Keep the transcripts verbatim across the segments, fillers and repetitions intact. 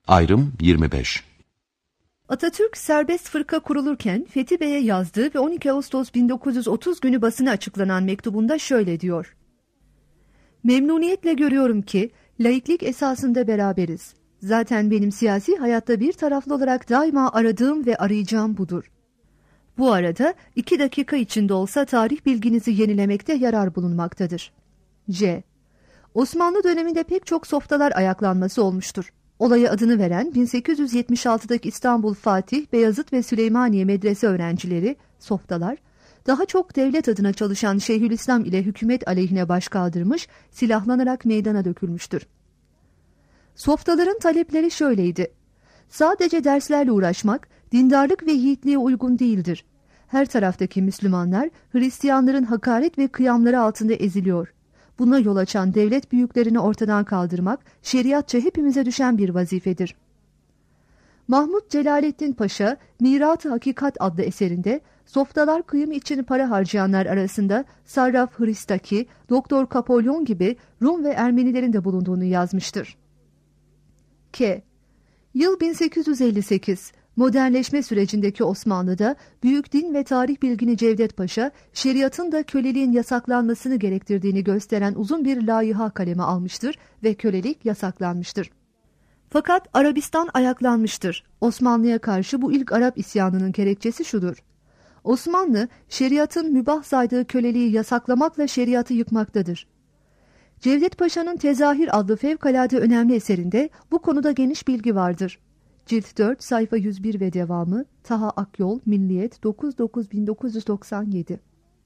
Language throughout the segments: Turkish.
Ayrım yirmi beş. Atatürk serbest fırka kurulurken Fethi Bey'e yazdığı ve on iki Ağustos bin dokuz yüz otuz günü basına açıklanan mektubunda şöyle diyor: "Memnuniyetle görüyorum ki laiklik esasında beraberiz. Zaten benim siyasi hayatta bir taraflı olarak daima aradığım ve arayacağım budur. Bu arada iki dakika içinde olsa tarih bilginizi yenilemekte yarar bulunmaktadır. C. Osmanlı döneminde pek çok softalar ayaklanması olmuştur. Olaya adını veren bin sekiz yüz yetmiş altıdaki İstanbul Fatih, Beyazıt ve Süleymaniye medrese öğrencileri, softalar, daha çok devlet adına çalışan Şeyhülislam ile hükümet aleyhine baş kaldırmış, silahlanarak meydana dökülmüştür. Softaların talepleri şöyleydi: sadece derslerle uğraşmak, dindarlık ve yiğitliğe uygun değildir. Her taraftaki Müslümanlar, Hristiyanların hakaret ve kıyamları altında eziliyor. Buna yol açan devlet büyüklerini ortadan kaldırmak, şeriatça hepimize düşen bir vazifedir." Mahmud Celaleddin Paşa, Mirat-ı Hakikat adlı eserinde, softalar kıyım için para harcayanlar arasında Sarraf Hristaki, Doktor Kapolyon gibi Rum ve Ermenilerin de bulunduğunu yazmıştır. K. Yıl bin sekiz yüz elli sekiz. Modernleşme sürecindeki Osmanlı'da büyük din ve tarih bilgini Cevdet Paşa, şeriatın da köleliğin yasaklanmasını gerektirdiğini gösteren uzun bir layıha kaleme almıştır ve kölelik yasaklanmıştır. Fakat Arabistan ayaklanmıştır. Osmanlı'ya karşı bu ilk Arap isyanının gerekçesi şudur: Osmanlı, şeriatın mübah saydığı köleliği yasaklamakla şeriatı yıkmaktadır. Cevdet Paşa'nın Tezahir adlı fevkalade önemli eserinde bu konuda geniş bilgi vardır. Cilt dört, sayfa yüz bir ve devamı. Taha Akyol, Milliyet, dokuz dokuz bin dokuz yüz doksan yedi.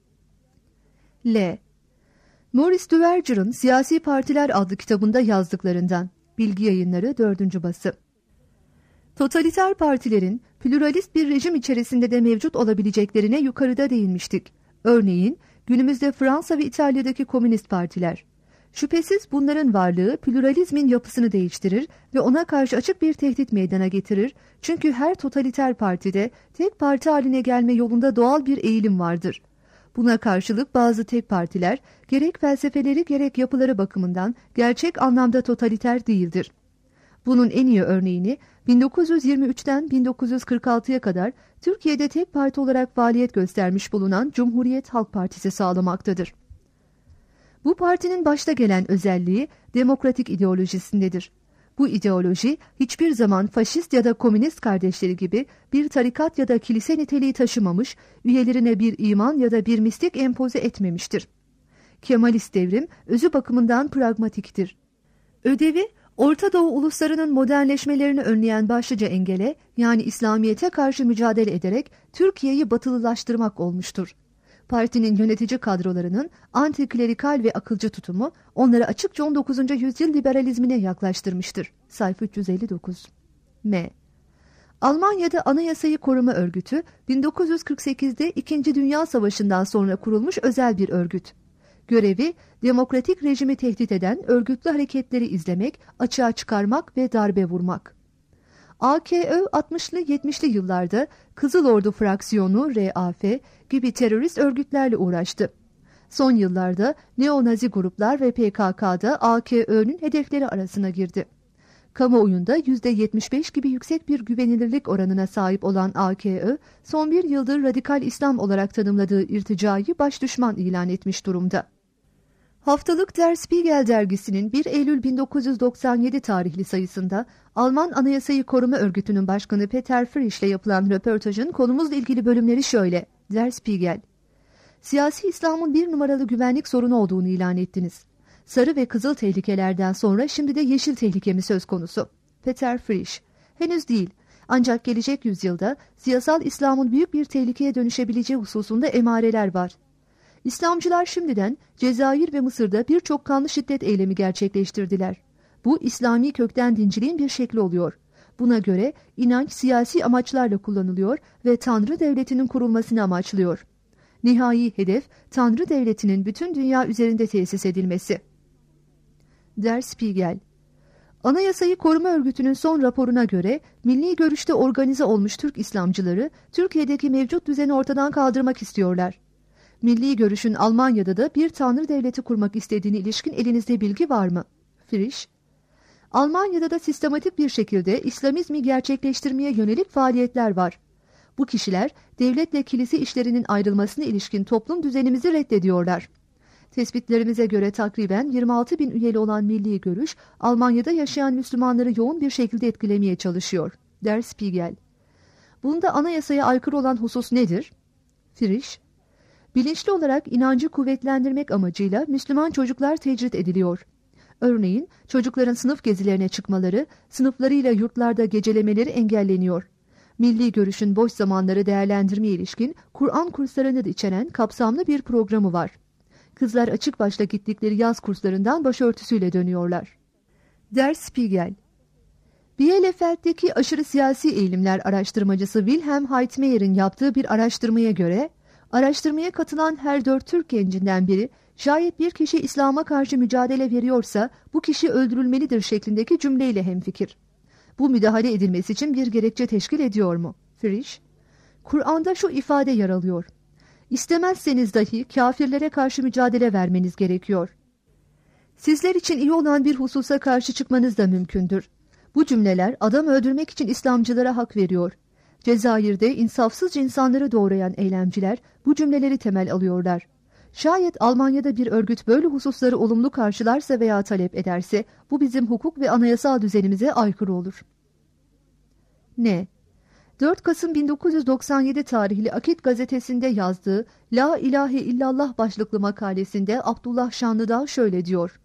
L. Maurice Duverger'ın Siyasi Partiler adlı kitabında yazdıklarından. Bilgi Yayınları, dördüncü bası. Totaliter partilerin pluralist bir rejim içerisinde de mevcut olabileceklerine yukarıda değinmiştik. Örneğin günümüzde Fransa ve İtalya'daki komünist partiler. Şüphesiz bunların varlığı pluralizmin yapısını değiştirir ve ona karşı açık bir tehdit meydana getirir. Çünkü her totaliter partide tek parti haline gelme yolunda doğal bir eğilim vardır. Buna karşılık bazı tek partiler gerek felsefeleri gerek yapıları bakımından gerçek anlamda totaliter değildir. Bunun en iyi örneğini bin dokuz yüz yirmi üçten bin dokuz yüz kırk altıya kadar Türkiye'de tek parti olarak faaliyet göstermiş bulunan Cumhuriyet Halk Partisi sağlamaktadır. Bu partinin başta gelen özelliği demokratik ideolojisindedir. Bu ideoloji hiçbir zaman faşist ya da komünist kardeşleri gibi bir tarikat ya da kilise niteliği taşımamış, üyelerine bir iman ya da bir mistik empoze etmemiştir. Kemalist devrim özü bakımından pragmatiktir. Ödevi, Orta Doğu uluslarının modernleşmelerini önleyen başlıca engele, yani İslamiyet'e karşı mücadele ederek Türkiye'yi batılılaştırmak olmuştur. Partinin yönetici kadrolarının antiklerikal ve akılcı tutumu onları açıkça on dokuzuncu yüzyıl liberalizmine yaklaştırmıştır. Sayfa üç yüz elli dokuz. M. Almanya'da Anayasayı Koruma Örgütü bin dokuz yüz kırk sekizde İkinci Dünya Savaşı'ndan sonra kurulmuş özel bir örgüt. Görevi, demokratik rejimi tehdit eden örgütlü hareketleri izlemek, açığa çıkarmak ve darbe vurmak. A K Ö altmışlı yetmişli yıllarda Kızıl Ordu Fraksiyonu R A F gibi terörist örgütlerle uğraştı. Son yıllarda neo-nazi gruplar ve P K K'da A K Ö'nün hedefleri arasına girdi. Kamuoyunda yüzde yetmiş beş gibi yüksek bir güvenilirlik oranına sahip olan A K Ö, son bir yıldır radikal İslam olarak tanımladığı irticayı baş düşman ilan etmiş durumda. Haftalık Der Spiegel dergisinin bir Eylül bin dokuz yüz doksan yedi tarihli sayısında Alman Anayasayı Koruma Örgütü'nün başkanı Peter Frisch ile yapılan röportajın konumuzla ilgili bölümleri şöyle. Der Spiegel: "Siyasi İslam'ın bir numaralı güvenlik sorunu olduğunu ilan ettiniz. Sarı ve kızıl tehlikelerden sonra şimdi de yeşil tehlike mi söz konusu?" Peter Frisch: "Henüz değil. Ancak gelecek yüzyılda siyasal İslam'ın büyük bir tehlikeye dönüşebileceği hususunda emareler var. İslamcılar şimdiden Cezayir ve Mısır'da birçok kanlı şiddet eylemi gerçekleştirdiler. Bu İslami kökten dinciliğin bir şekli oluyor. Buna göre inanç siyasi amaçlarla kullanılıyor ve Tanrı devletinin kurulmasını amaçlıyor. Nihai hedef Tanrı devletinin bütün dünya üzerinde tesis edilmesi." Der Spiegel: Anayasayı Koruma Örgütü'nün son raporuna göre milli görüşte organize olmuş Türk İslamcıları Türkiye'deki mevcut düzeni ortadan kaldırmak istiyorlar. Milli görüşün Almanya'da da bir tanrı devleti kurmak istediğine ilişkin elinizde bilgi var mı? Frisch: Almanya'da da sistematik bir şekilde İslamizmi gerçekleştirmeye yönelik faaliyetler var. Bu kişiler devletle kilise işlerinin ayrılmasına ilişkin toplum düzenimizi reddediyorlar. Tespitlerimize göre takriben yirmi altı bin üyeli olan Milli Görüş, Almanya'da yaşayan Müslümanları yoğun bir şekilde etkilemeye çalışıyor. Der Spiegel. Bunda anayasaya aykırı olan husus nedir? Frisch, bilinçli olarak inancı kuvvetlendirmek amacıyla Müslüman çocuklar tecrit ediliyor. Örneğin çocukların sınıf gezilerine çıkmaları, sınıflarıyla yurtlarda gecelemeleri engelleniyor. Milli Görüş'ün boş zamanları değerlendirmeye ilişkin Kur'an kurslarını da içeren kapsamlı bir programı var. Kızlar açık başla gittikleri yaz kurslarından başörtüsüyle dönüyorlar. Der Spiegel. Bielefeld'deki aşırı siyasi eğilimler araştırmacısı Wilhelm Heitmeyer'in yaptığı bir araştırmaya göre, araştırmaya katılan her dört Türk gencinden biri, şayet bir kişi İslam'a karşı mücadele veriyorsa bu kişi öldürülmelidir şeklindeki cümleyle hemfikir. Bu müdahale edilmesi için bir gerekçe teşkil ediyor mu? Frisch, Kur'an'da şu ifade yer alıyor. İstemezseniz dahi kafirlere karşı mücadele vermeniz gerekiyor. Sizler için iyi olan bir hususa karşı çıkmanız da mümkündür. Bu cümleler adam öldürmek için İslamcılara hak veriyor. Cezayir'de insafsızca insanları doğrayan eylemciler bu cümleleri temel alıyorlar. Şayet Almanya'da bir örgüt böyle hususları olumlu karşılarsa veya talep ederse bu bizim hukuk ve anayasal düzenimize aykırı olur. Ne? dört Kasım bin dokuz yüz doksan yedi tarihli Akit gazetesinde yazdığı La ilahe illallah başlıklı makalesinde Abdullah Şanlıdağ şöyle diyor.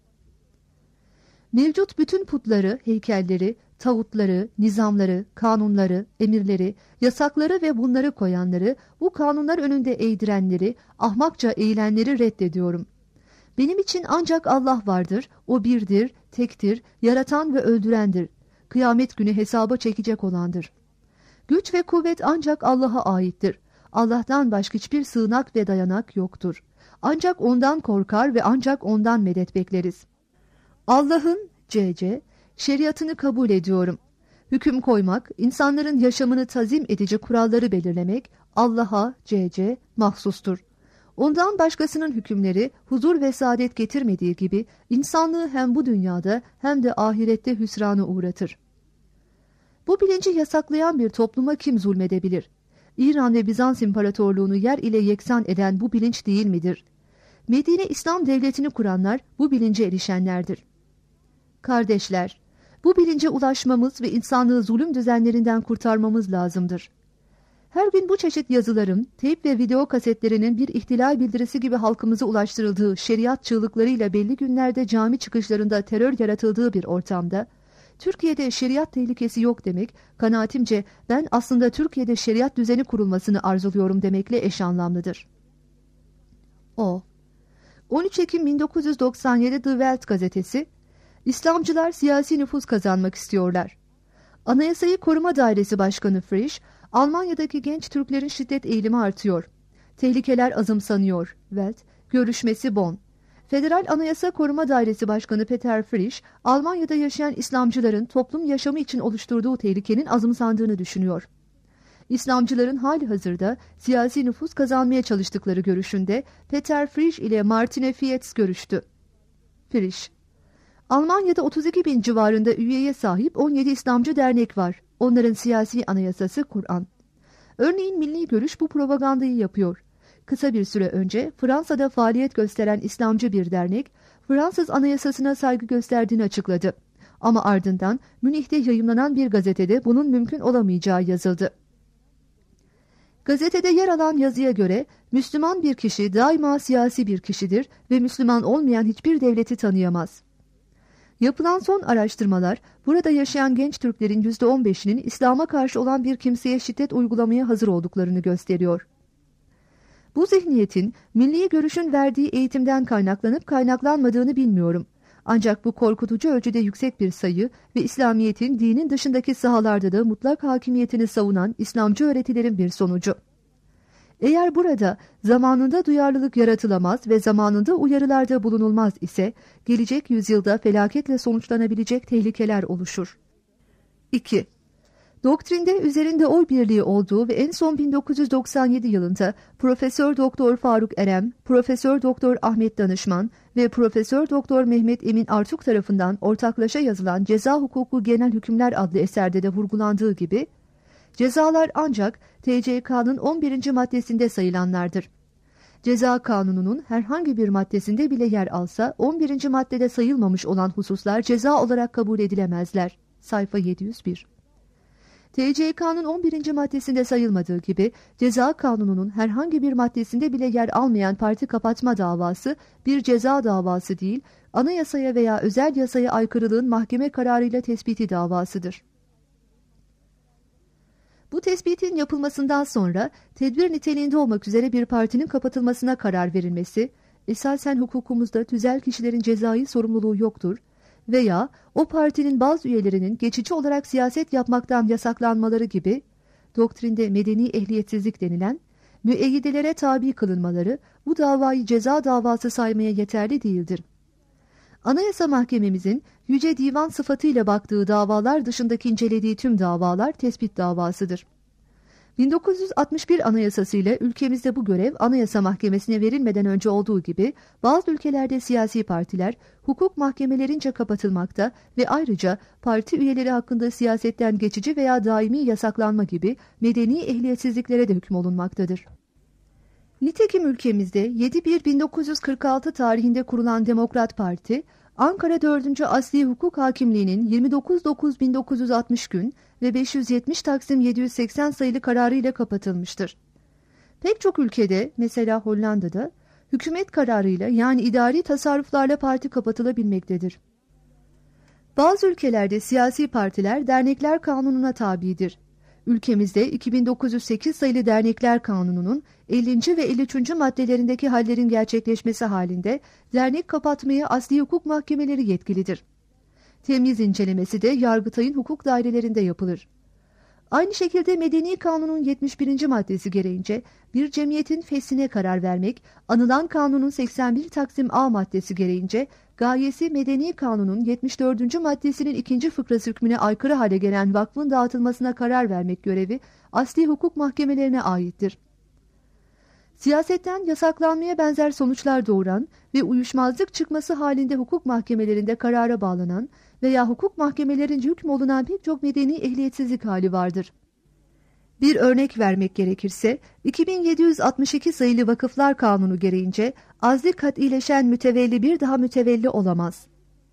Mevcut bütün putları, heykelleri, tağutları, nizamları, kanunları, emirleri, yasakları ve bunları koyanları, bu kanunlar önünde eğdirenleri, ahmakça eğilenleri reddediyorum. Benim için ancak Allah vardır, o birdir, tektir, yaratan ve öldürendir. Kıyamet günü hesaba çekecek olandır. Güç ve kuvvet ancak Allah'a aittir. Allah'tan başka hiçbir sığınak ve dayanak yoktur. Ancak ondan korkar ve ancak ondan medet bekleriz. Allah'ın C C şeriatını kabul ediyorum. Hüküm koymak, insanların yaşamını tazim edici kuralları belirlemek Allah'a C C mahsustur. Ondan başkasının hükümleri huzur ve saadet getirmediği gibi insanlığı hem bu dünyada hem de ahirette hüsrana uğratır. Bu bilinci yasaklayan bir topluma kim zulmedebilir? İran ve Bizans İmparatorluğunu yer ile yeksan eden bu bilinç değil midir? Medine İslam Devleti'ni kuranlar bu bilince erişenlerdir. Kardeşler, bu bilince ulaşmamız ve insanlığı zulüm düzenlerinden kurtarmamız lazımdır. Her gün bu çeşit yazıların, teyp ve video kasetlerinin bir ihtilal bildirisi gibi halkımıza ulaştırıldığı şeriat çığlıklarıyla belli günlerde cami çıkışlarında terör yaratıldığı bir ortamda, Türkiye'de şeriat tehlikesi yok demek, kanaatimce ben aslında Türkiye'de şeriat düzeni kurulmasını arzuluyorum demekle eş anlamlıdır. O. on üç Ekim bin dokuz yüz doksan yedi The Welt gazetesi, İslamcılar siyasi nüfuz kazanmak istiyorlar. Anayasayı Koruma Dairesi Başkanı Frisch, Almanya'daki genç Türklerin şiddet eğilimi artıyor. Tehlikeler azımsanıyor. Welt, görüşmesi Bonn. Federal Anayasa Koruma Dairesi Başkanı Peter Frisch, Almanya'da yaşayan İslamcıların toplum yaşamı için oluşturduğu tehlikenin azımsandığını düşünüyor. İslamcıların hali hazırda siyasi nüfuz kazanmaya çalıştıkları görüşünde Peter Frisch ile Martine Fietz görüştü. Frisch, Almanya'da otuz iki bin civarında üyeye sahip on yedi İslamcı dernek var. Onların siyasi anayasası Kur'an. Örneğin Milli Görüş bu propagandayı yapıyor. Kısa bir süre önce Fransa'da faaliyet gösteren İslamcı bir dernek, Fransız anayasasına saygı gösterdiğini açıkladı. Ama ardından Münih'te yayımlanan bir gazetede bunun mümkün olamayacağı yazıldı. Gazetede yer alan yazıya göre Müslüman bir kişi daima siyasi bir kişidir ve Müslüman olmayan hiçbir devleti tanıyamaz. Yapılan son araştırmalar, burada yaşayan genç Türklerin yüzde on beşinin İslam'a karşı olan bir kimseye şiddet uygulamaya hazır olduklarını gösteriyor. Bu zihniyetin milli görüşün verdiği eğitimden kaynaklanıp kaynaklanmadığını bilmiyorum. Ancak bu korkutucu ölçüde yüksek bir sayı ve İslamiyet'in dinin dışındaki sahalarda da mutlak hakimiyetini savunan İslamcı öğretilerin bir sonucu. Eğer burada zamanında duyarlılık yaratılamaz ve zamanında uyarılarda bulunulmaz ise gelecek yüzyılda felaketle sonuçlanabilecek tehlikeler oluşur. iki. Doktrinde üzerinde oy birliği olduğu ve en son bin dokuz yüz doksan yedi yılında Profesör Doktor Faruk Erem, Profesör Doktor Ahmet Danışman ve Profesör Doktor Mehmet Emin Artuk tarafından ortaklaşa yazılan Ceza Hukuku Genel Hükümler adlı eserde de vurgulandığı gibi, cezalar ancak T C K'nın on birinci maddesinde sayılanlardır. Ceza kanununun herhangi bir maddesinde bile yer alsa on birinci maddede sayılmamış olan hususlar ceza olarak kabul edilemezler. Sayfa yedi yüz bir. T C K'nın on birinci maddesinde sayılmadığı gibi ceza kanununun herhangi bir maddesinde bile yer almayan parti kapatma davası bir ceza davası değil, anayasaya veya özel yasaya aykırılığın mahkeme kararıyla tespiti davasıdır. Bu tespitin yapılmasından sonra tedbir niteliğinde olmak üzere bir partinin kapatılmasına karar verilmesi, esasen hukukumuzda tüzel kişilerin cezai sorumluluğu yoktur veya o partinin bazı üyelerinin geçici olarak siyaset yapmaktan yasaklanmaları gibi, doktrinde medeni ehliyetsizlik denilen, müeyyidelere tabi kılınmaları bu davayı ceza davası saymaya yeterli değildir. Anayasa Mahkememizin Yüce Divan sıfatıyla baktığı davalar dışındaki incelediği tüm davalar tespit davasıdır. bin dokuz yüz altmış bir Anayasası ile ülkemizde bu görev Anayasa Mahkemesi'ne verilmeden önce olduğu gibi bazı ülkelerde siyasi partiler hukuk mahkemelerince kapatılmakta ve ayrıca parti üyeleri hakkında siyasetten geçici veya daimi yasaklanma gibi medeni ehliyetsizliklere de hükmolunmaktadır. Nitekim ülkemizde yedi bir bin dokuz yüz kırk altı tarihinde kurulan Demokrat Parti, Ankara dördüncü Asli Hukuk Hakimliği'nin yirmi dokuz dokuz bin dokuz yüz altmış gün ve beş yüz yetmiş Taksim yedi yüz seksen sayılı kararı ile kapatılmıştır. Pek çok ülkede, mesela Hollanda'da, hükümet kararıyla yani idari tasarruflarla parti kapatılabilmektedir. Bazı ülkelerde siyasi partiler dernekler kanununa tabidir. Ülkemizde iki bin dokuz yüz sekiz sayılı Dernekler Kanunu'nun ellinci ve elli üçüncü maddelerindeki hallerin gerçekleşmesi halinde dernek kapatmaya asli hukuk mahkemeleri yetkilidir. Temyiz incelemesi de Yargıtay'ın hukuk dairelerinde yapılır. Aynı şekilde Medeni Kanun'un yetmiş birinci maddesi gereğince bir cemiyetin feshine karar vermek, anılan kanunun seksen bir Taksim A maddesi gereğince gayesi Medeni Kanun'un yetmiş dördüncü maddesinin ikinci fıkrası hükmüne aykırı hale gelen vakfın dağıtılmasına karar vermek görevi asli hukuk mahkemelerine aittir. Siyasetten yasaklanmaya benzer sonuçlar doğuran ve uyuşmazlık çıkması halinde hukuk mahkemelerinde karara bağlanan veya hukuk mahkemelerince hükmolunan pek çok medeni ehliyetsizlik hali vardır. Bir örnek vermek gerekirse, iki bin yedi yüz altmış iki sayılı Vakıflar Kanunu gereğince azli kat'ileşen mütevelli bir daha mütevelli olamaz.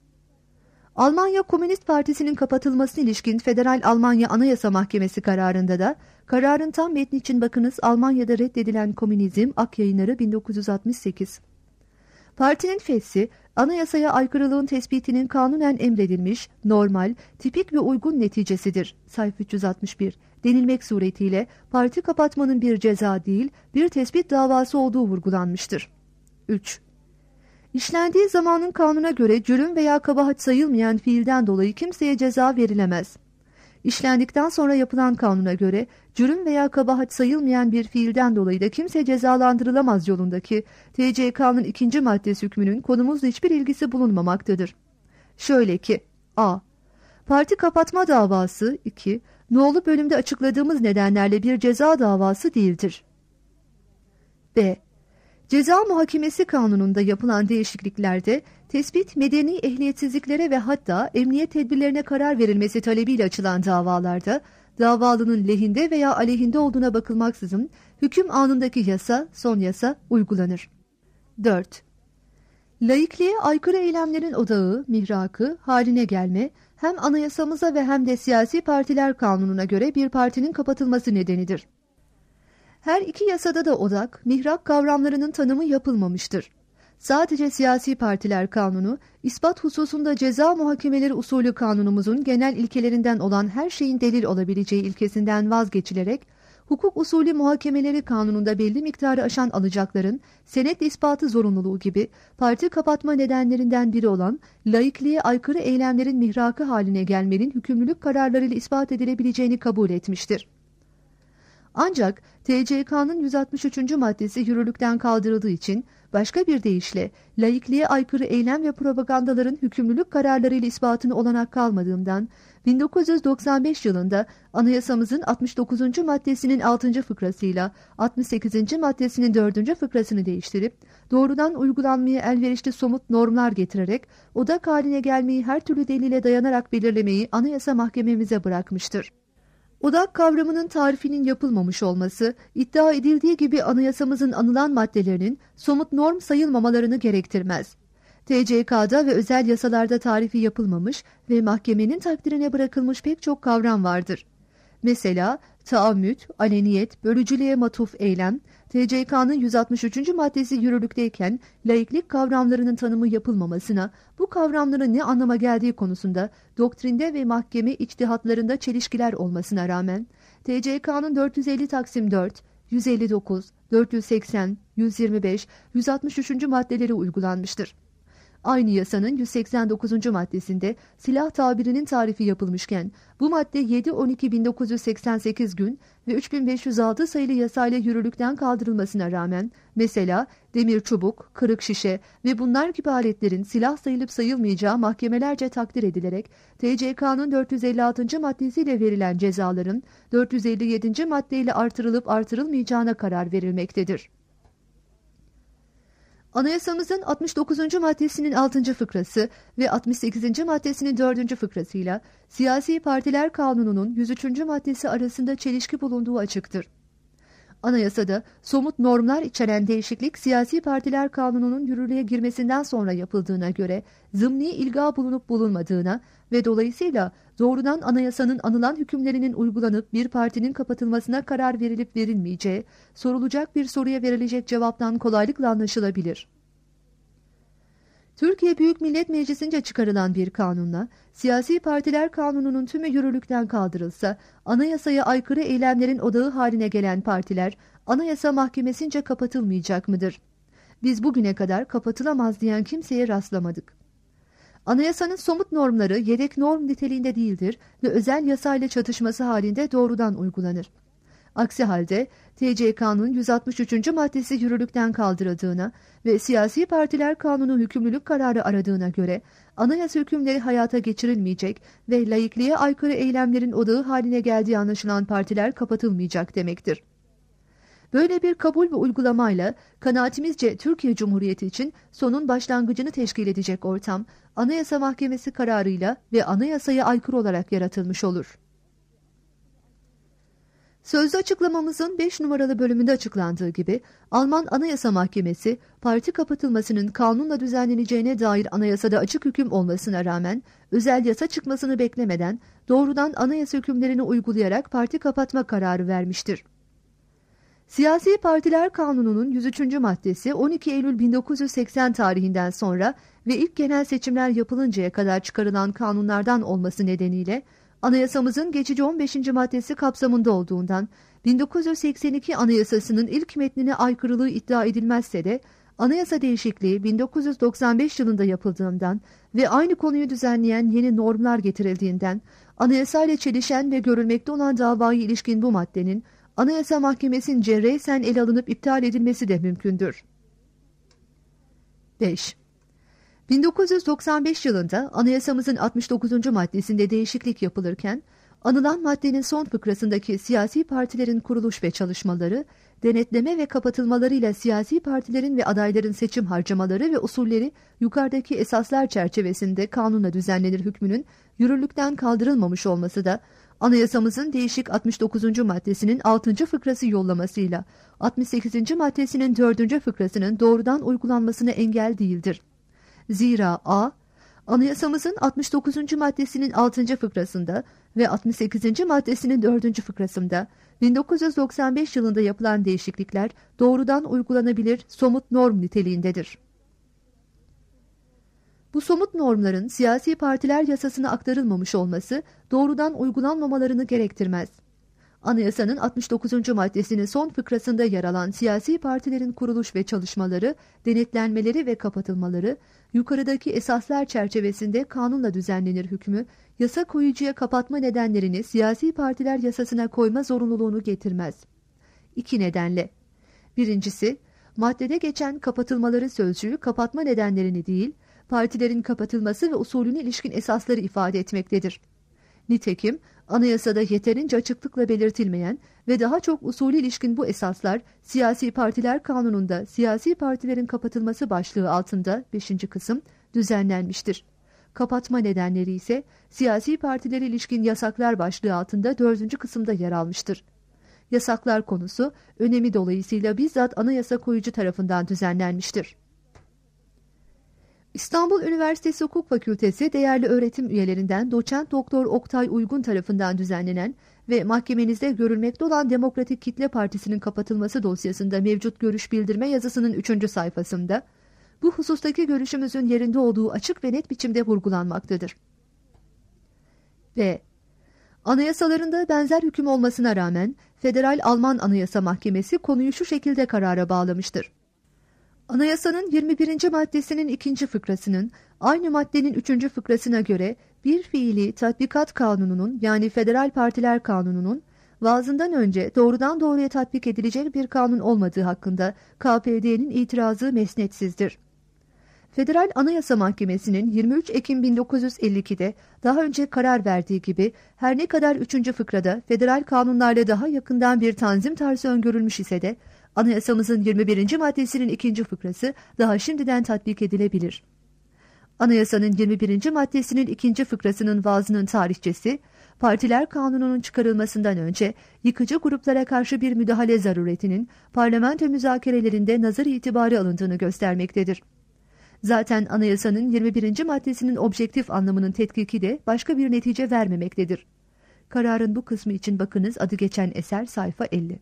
Almanya Komünist Partisi'nin kapatılmasına ilişkin Federal Almanya Anayasa Mahkemesi kararında da, kararın tam metni için bakınız Almanya'da reddedilen komünizm, Ak Yayınları bin dokuz yüz altmış sekiz. Partinin feshi, anayasaya aykırılığın tespitinin kanunen emredilmiş, normal, tipik ve uygun neticesidir. Sayfa üç yüz altmış bir. Denilmek suretiyle parti kapatmanın bir ceza değil, bir tespit davası olduğu vurgulanmıştır. üç. İşlendiği zamanın kanuna göre cürüm veya kabahat sayılmayan fiilden dolayı kimseye ceza verilemez. İşlendikten sonra yapılan kanuna göre cürüm veya kabahat sayılmayan bir fiilden dolayı da kimse cezalandırılamaz yolundaki T C K'nın ikinci maddesi hükmünün konumuzla hiçbir ilgisi bulunmamaktadır. Şöyle ki a. Parti kapatma davası iki. Nolu bölümde açıkladığımız nedenlerle bir ceza davası değildir. B. Ceza Muhakemesi Kanunu'nda yapılan değişikliklerde tespit medeni ehliyetsizliklere ve hatta emniyet tedbirlerine karar verilmesi talebiyle açılan davalarda davalının lehinde veya aleyhinde olduğuna bakılmaksızın hüküm anındaki yasa, son yasa uygulanır. dört. Laikliğe aykırı eylemlerin odağı, mihrakı haline gelme hem anayasamıza ve hem de siyasi partiler kanununa göre bir partinin kapatılması nedenidir. Her iki yasada da odak, mihrak kavramlarının tanımı yapılmamıştır. Sadece siyasi partiler kanunu, ispat hususunda ceza muhakemeleri usulü kanunumuzun genel ilkelerinden olan her şeyin delil olabileceği ilkesinden vazgeçilerek, hukuk usulü muhakemeleri kanununda belli miktarı aşan alacakların senet ispatı zorunluluğu gibi parti kapatma nedenlerinden biri olan laikliğe aykırı eylemlerin mihrakı haline gelmenin hükümlülük kararlarıyla ispat edilebileceğini kabul etmiştir. Ancak T C K'nın yüz altmış üçüncü maddesi yürürlükten kaldırıldığı için Başka bir deyişle, laikliğe aykırı eylem ve propagandaların hükümlülük kararlarıyla ispatını olanak kalmadığından, bin dokuz yüz doksan beş yılında anayasamızın altmış dokuzuncu maddesinin altıncı fıkrasıyla altmış sekizinci maddesinin dördüncü fıkrasını değiştirip, doğrudan uygulanmaya elverişli somut normlar getirerek, odak haline gelmeyi her türlü delile dayanarak belirlemeyi Anayasa Mahkememize bırakmıştır. Odak kavramının tarifinin yapılmamış olması, iddia edildiği gibi anayasamızın anılan maddelerinin somut norm sayılmamalarını gerektirmez. T C K'da ve özel yasalarda tarifi yapılmamış ve mahkemenin takdirine bırakılmış pek çok kavram vardır. Mesela taammüt, aleniyet, bölücülüğe matuf eylem, T C K'nın yüz altmış üçüncü maddesi yürürlükteyken laiklik kavramlarının tanımı yapılmamasına, bu kavramların ne anlama geldiği konusunda doktrinde ve mahkeme içtihatlarında çelişkiler olmasına rağmen, T C K'nın dört yüz elli Taksim dört, yüz elli dokuz, dört yüz seksen, yüz yirmi beş, yüz altmış üçüncü maddeleri uygulanmıştır. Aynı yasanın yüz seksen dokuzuncu maddesinde silah tabirinin tarifi yapılmışken, bu madde yedi on iki bin dokuz yüz seksen sekiz gün ve üç bin beş yüz altı sayılı yasayla yürürlükten kaldırılmasına rağmen, mesela demir çubuk, kırık şişe ve bunlar gibi aletlerin silah sayılıp sayılmayacağı mahkemelerce takdir edilerek, T C K'nın dört yüz elli altıncı maddesiyle verilen cezaların dört yüz elli yedinci maddeyle artırılıp artırılmayacağına karar verilmektedir. Anayasamızın altmış dokuzuncu maddesinin altıncı fıkrası ve altmış sekizinci maddesinin dördüncü fıkrasıyla Siyasi Partiler Kanunu'nun yüz üçüncü maddesi arasında çelişki bulunduğu açıktır. Anayasada somut normlar içeren değişiklik Siyasi Partiler Kanunu'nun yürürlüğe girmesinden sonra yapıldığına göre zımni ilga bulunup bulunmadığına ve dolayısıyla doğrudan anayasanın anılan hükümlerinin uygulanıp bir partinin kapatılmasına karar verilip verilmeyeceği, sorulacak bir soruya verilecek cevaptan kolaylıkla anlaşılabilir. Türkiye Büyük Millet Meclisi'nce çıkarılan bir kanunla, Siyasi Partiler Kanunu'nun tümü yürürlükten kaldırılsa, anayasaya aykırı eylemlerin odağı haline gelen partiler, Anayasa Mahkemesince kapatılmayacak mıdır? Biz bugüne kadar kapatılamaz diyen kimseye rastlamadık. Anayasanın somut normları yedek norm niteliğinde değildir ve özel yasayla çatışması halinde doğrudan uygulanır. Aksi halde T C K'nın yüz altmış üçüncü maddesi yürürlükten kaldırıldığına ve Siyasi Partiler Kanunu hükümlülük kararı aradığına göre anayasa hükümleri hayata geçirilmeyecek ve laikliğe aykırı eylemlerin odağı haline geldiği anlaşılan partiler kapatılmayacak demektir. Böyle bir kabul ve uygulamayla kanaatimizce Türkiye Cumhuriyeti için sonun başlangıcını teşkil edecek ortam, Anayasa Mahkemesi kararıyla ve anayasaya aykırı olarak yaratılmış olur. Sözlü açıklamamızın beş numaralı bölümünde açıklandığı gibi, Alman Anayasa Mahkemesi, parti kapatılmasının kanunla düzenleneceğine dair anayasada açık hüküm olmasına rağmen, özel yasa çıkmasını beklemeden doğrudan anayasa hükümlerini uygulayarak parti kapatma kararı vermiştir. Siyasi Partiler Kanunu'nun yüz üçüncü maddesi on iki Eylül bin dokuz yüz seksen tarihinden sonra ve ilk genel seçimler yapılıncaya kadar çıkarılan kanunlardan olması nedeniyle, Anayasamızın geçici on beşinci maddesi kapsamında olduğundan bin dokuz yüz seksen iki Anayasası'nın ilk metnine aykırılığı iddia edilmezse de anayasa değişikliği bin dokuz yüz doksan beş yılında yapıldığından ve aynı konuyu düzenleyen yeni normlar getirildiğinden anayasayla çelişen ve görülmekte olan davaya ilişkin bu maddenin Anayasa Mahkemesi'nce reysen ele alınıp iptal edilmesi de mümkündür. beş. bin dokuz yüz doksan beş yılında Anayasamızın altmış dokuzuncu maddesinde değişiklik yapılırken, anılan maddenin son fıkrasındaki siyasi partilerin kuruluş ve çalışmaları, denetleme ve kapatılmalarıyla siyasi partilerin ve adayların seçim harcamaları ve usulleri yukarıdaki esaslar çerçevesinde kanunla düzenlenir hükmünün yürürlükten kaldırılmamış olması da, Anayasamızın değişik altmış dokuzuncu maddesinin altıncı fıkrası yollamasıyla altmış sekizinci maddesinin dördüncü fıkrasının doğrudan uygulanmasına engel değildir. Zira a. Anayasamızın altmış dokuzuncu maddesinin altıncı fıkrasında ve altmış sekizinci maddesinin dördüncü fıkrasında bin dokuz yüz doksan beş yılında yapılan değişiklikler doğrudan uygulanabilir somut norm niteliğindedir. Bu somut normların siyasi partiler yasasına aktarılmamış olması doğrudan uygulanmamalarını gerektirmez. Anayasanın altmış dokuzuncu maddesinin son fıkrasında yer alan siyasi partilerin kuruluş ve çalışmaları, denetlenmeleri ve kapatılmaları, yukarıdaki esaslar çerçevesinde kanunla düzenlenir hükmü, yasa koyucuya kapatma nedenlerini siyasi partiler yasasına koyma zorunluluğunu getirmez. İki nedenle. Birincisi, maddede geçen kapatılmaları sözcüğü kapatma nedenlerini değil, partilerin kapatılması ve usulüne ilişkin esasları ifade etmektedir. Nitekim anayasada yeterince açıklıkla belirtilmeyen ve daha çok usulü ilişkin bu esaslar Siyasi Partiler Kanunu'nda siyasi partilerin kapatılması başlığı altında beşinci kısım düzenlenmiştir. Kapatma nedenleri ise siyasi partilere ilişkin yasaklar başlığı altında dördüncü kısımda yer almıştır. Yasaklar konusu önemi dolayısıyla bizzat anayasa koyucu tarafından düzenlenmiştir. İstanbul Üniversitesi Hukuk Fakültesi değerli öğretim üyelerinden Doçent Doktor Oktay Uygun tarafından düzenlenen ve mahkemenizde görülmekte olan Demokratik Kitle Partisi'nin kapatılması dosyasında mevcut görüş bildirme yazısının üçüncü sayfasında bu husustaki görüşümüzün yerinde olduğu açık ve net biçimde vurgulanmaktadır. Ve anayasalarında benzer hüküm olmasına rağmen Federal Alman Anayasa Mahkemesi konuyu şu şekilde karara bağlamıştır. Anayasanın yirmi birinci maddesinin ikinci fıkrasının aynı maddenin üçüncü fıkrasına göre bir fiili tatbikat kanununun yani Federal Partiler Kanunu'nun vaazından önce doğrudan doğruya tatbik edilecek bir kanun olmadığı hakkında K P D'nin itirazı mesnetsizdir. Federal Anayasa Mahkemesi'nin yirmi üç Ekim bin dokuz yüz elli iki'de daha önce karar verdiği gibi her ne kadar üçüncü fıkrada federal kanunlarla daha yakından bir tanzim tarzı öngörülmüş ise de Anayasamızın yirmi birinci maddesinin ikinci fıkrası daha şimdiden tatbik edilebilir. Anayasanın yirmi birinci maddesinin ikinci fıkrasının vaazının tarihçesi, Partiler Kanunu'nun çıkarılmasından önce yıkıcı gruplara karşı bir müdahale zaruretinin parlamento müzakerelerinde nazar itibarı alındığını göstermektedir. Zaten anayasanın yirmi birinci maddesinin objektif anlamının tetkiki de başka bir netice vermemektedir. Kararın bu kısmı için bakınız adı geçen eser sayfa elli.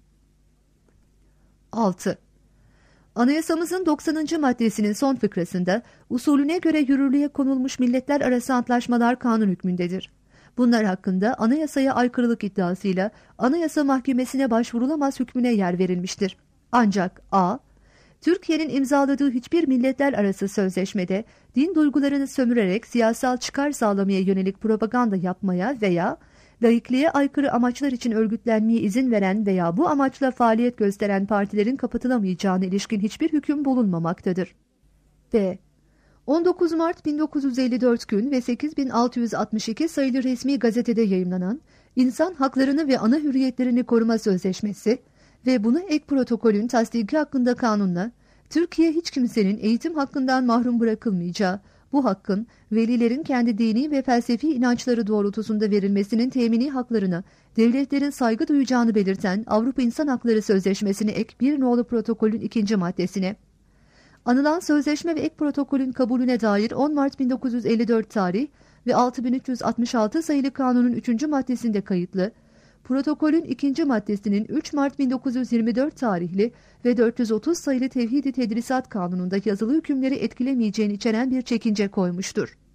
altı. Anayasamızın doksanıncı maddesinin son fıkrasında usulüne göre yürürlüğe konulmuş milletler arası antlaşmalar kanun hükmündedir. Bunlar hakkında anayasaya aykırılık iddiasıyla Anayasa Mahkemesi'ne başvurulamaz hükmüne yer verilmiştir. Ancak a. Türkiye'nin imzaladığı hiçbir milletler arası sözleşmede din duygularını sömürerek siyasal çıkar sağlamaya yönelik propaganda yapmaya veya laikliğe aykırı amaçlar için örgütlenmeye izin veren veya bu amaçla faaliyet gösteren partilerin kapatılamayacağına ilişkin hiçbir hüküm bulunmamaktadır. B. on dokuz Mart bin dokuz yüz elli dört gün ve sekiz bin altı yüz altmış iki sayılı resmi gazetede yayımlanan İnsan Haklarını ve Ana Hürriyetlerini Koruma Sözleşmesi ve buna ek protokolün tasdiki hakkında kanunla Türkiye hiç kimsenin eğitim hakkından mahrum bırakılmayacağı, bu hakkın velilerin kendi dini ve felsefi inançları doğrultusunda verilmesinin temini haklarına devletlerin saygı duyacağını belirten Avrupa İnsan Hakları Sözleşmesi'ne ek bir nolu protokolün ikinci maddesine, anılan sözleşme ve ek protokolün kabulüne dair on Mart bin dokuz yüz elli dört tarih ve altı bin üç yüz altmış altı sayılı kanunun üçüncü maddesinde kayıtlı, protokolün ikinci maddesinin üç Mart bin dokuz yüz yirmi dört tarihli ve dört yüz otuz sayılı Tevhid-i Tedrisat Kanunu'nda yazılı hükümleri etkilemeyeceğini içeren bir çekince koymuştur.